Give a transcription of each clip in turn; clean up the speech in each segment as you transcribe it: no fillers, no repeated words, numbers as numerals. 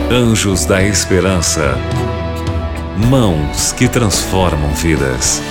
Anjos da Esperança. Mãos que transformam vidas.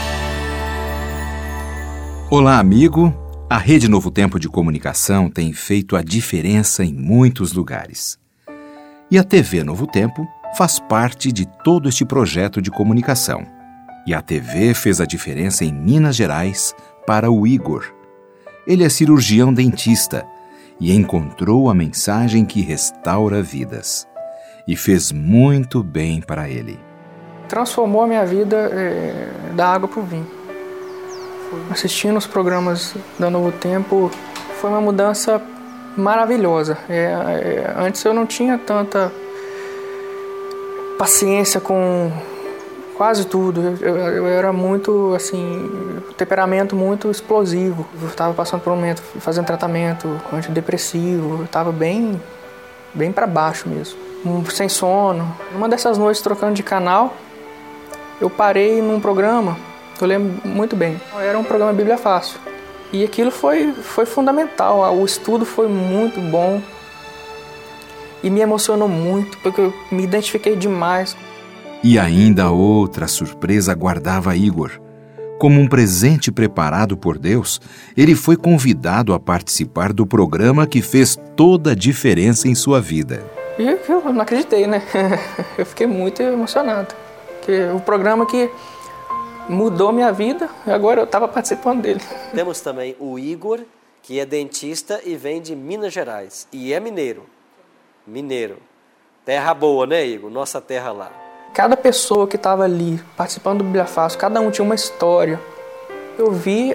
Olá, amigo. A Rede Novo Tempo de Comunicação tem feito a diferença em muitos lugares. E a TV Novo Tempo faz parte de todo este projeto de comunicação. E a TV fez a diferença em Minas Gerais para o Igor. Ele é cirurgião dentista e encontrou a mensagem que restaura vidas. E fez muito bem para ele. Transformou a minha vida da água para o vinho. Assistindo os programas da Novo Tempo foi uma mudança maravilhosa. Antes eu não tinha tanta paciência com quase tudo. Eu era muito, temperamento muito explosivo. Eu estava passando por um momento, fazendo tratamento antidepressivo. Eu estava bem para baixo mesmo, sem sono. Numa dessas noites, trocando de canal, eu parei num programa, eu lembro muito bem. Era um programa Bíblia Fácil. E aquilo foi fundamental. O estudo foi muito bom. E me emocionou muito, porque eu me identifiquei demais. E ainda outra surpresa aguardava Igor. Como um presente preparado por Deus, ele foi convidado a participar do programa que fez toda a diferença em sua vida. E eu não acreditei, né? Eu fiquei muito emocionado. Porque o programa que mudou minha vida, agora eu estava participando dele. Temos também o Igor, que é dentista e vem de Minas Gerais. E é mineiro. Mineiro. Terra boa, né, Igor? Nossa terra lá. Cada pessoa que estava ali, participando do Bíblia Fácil, cada um tinha uma história. Eu vi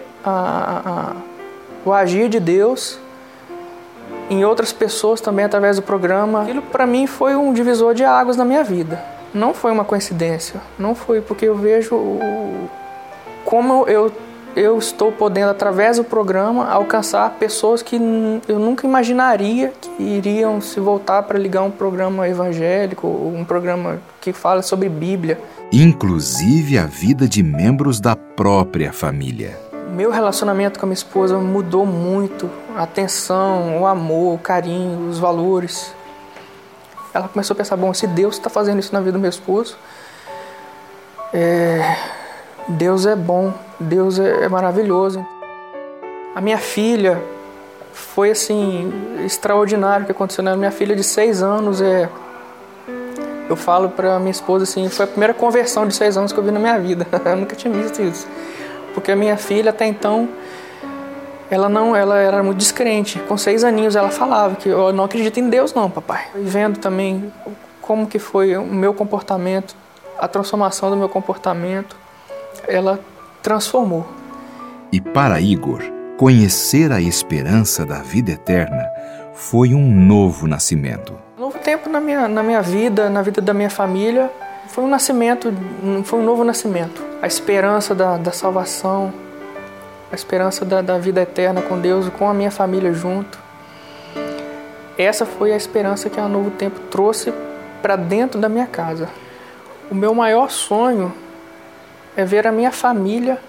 o agir de Deus em outras pessoas também através do programa. Aquilo para mim foi um divisor de águas na minha vida. Não foi uma coincidência, não foi porque eu vejo como eu estou podendo, através do programa, alcançar pessoas que eu nunca imaginaria que iriam se voltar para ligar um programa evangélico, um programa que fala sobre Bíblia. Inclusive a vida de membros da própria família. Meu relacionamento com a minha esposa mudou muito. A atenção, o amor, o carinho, os valores. Ela começou a pensar, se Deus está fazendo isso na vida do meu esposo, Deus é bom, Deus é maravilhoso. A minha filha foi extraordinário o que aconteceu. Minha filha de 6 anos, eu falo para minha esposa foi a primeira conversão de 6 anos que eu vi na minha vida. Eu nunca tinha visto isso. Porque a minha filha até então, ela era muito descrente. Com 6 aninhos ela falava que eu não acredito em Deus não, papai. E vendo também como que foi o meu comportamento, a transformação do meu comportamento, ela transformou. E para Igor, conhecer a esperança da vida eterna foi um novo nascimento. Um novo tempo na minha vida, na vida da minha família, foi um nascimento, foi um novo nascimento. A esperança da salvação, a esperança da vida eterna com Deus e com a minha família junto. Essa foi a esperança que a Novo Tempo trouxe para dentro da minha casa. O meu maior sonho é ver a minha família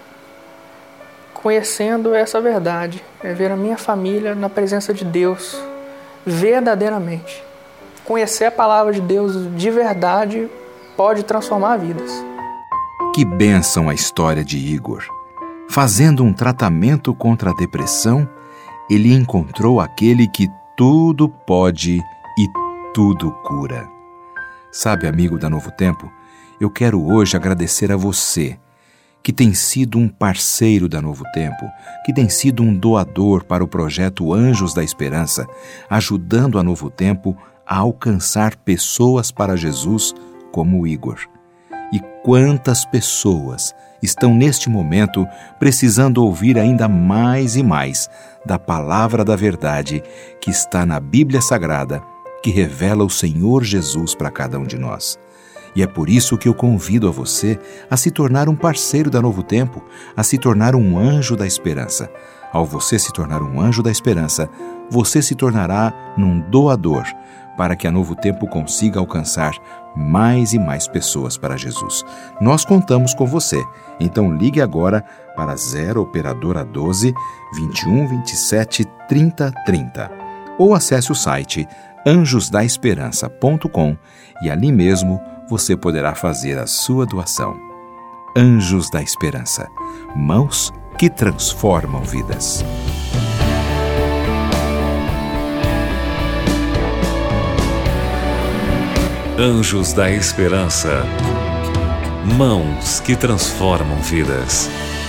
conhecendo essa verdade. É ver a minha família na presença de Deus, verdadeiramente. Conhecer a palavra de Deus de verdade pode transformar vidas. Que bênção a história de Igor. Fazendo um tratamento contra a depressão, ele encontrou aquele que tudo pode e tudo cura. Sabe, amigo da Novo Tempo, eu quero hoje agradecer a você, que tem sido um parceiro da Novo Tempo, que tem sido um doador para o projeto Anjos da Esperança, ajudando a Novo Tempo a alcançar pessoas para Jesus como o Igor. E quantas pessoas estão neste momento precisando ouvir ainda mais e mais da palavra da verdade que está na Bíblia Sagrada, que revela o Senhor Jesus para cada um de nós. E é por isso que eu convido a você a se tornar um parceiro da Novo Tempo, a se tornar um anjo da esperança. Ao você se tornar um anjo da esperança, você se tornará um doador para que a Novo Tempo consiga alcançar mais e mais pessoas para Jesus. Nós contamos com você. Então ligue agora para 0 operadora 12 21 27 30 30 ou acesse o site anjosdaesperança.com e ali mesmo você poderá fazer a sua doação. Anjos da Esperança, mãos que transformam vidas. Anjos da Esperança, mãos que transformam vidas.